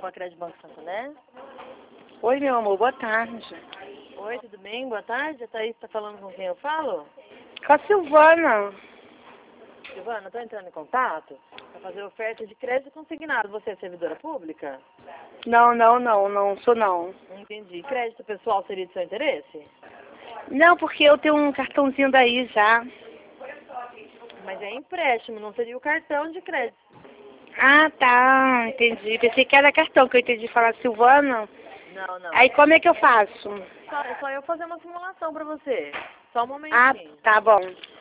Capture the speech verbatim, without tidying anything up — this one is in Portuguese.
arroba Crédito Banco Santander. Oi, meu amor, boa tarde. Oi, tudo bem? Boa tarde. A Thaís está falando com quem eu falo? Com a Silvana. Silvana, estou entrando em contato para fazer oferta de crédito consignado. Você é servidora pública? Não, não, não, não sou não. Entendi. Crédito pessoal seria de seu interesse? Não, porque eu tenho um cartãozinho daí já. Mas é empréstimo, não seria o cartão de crédito. Ah, tá, entendi. Pensei que era cartão, que eu entendi falar Silvana. Não, não. Aí como é que eu faço? Só, é só eu fazer uma simulação para você. Só um Ah, momentinho. tá bom.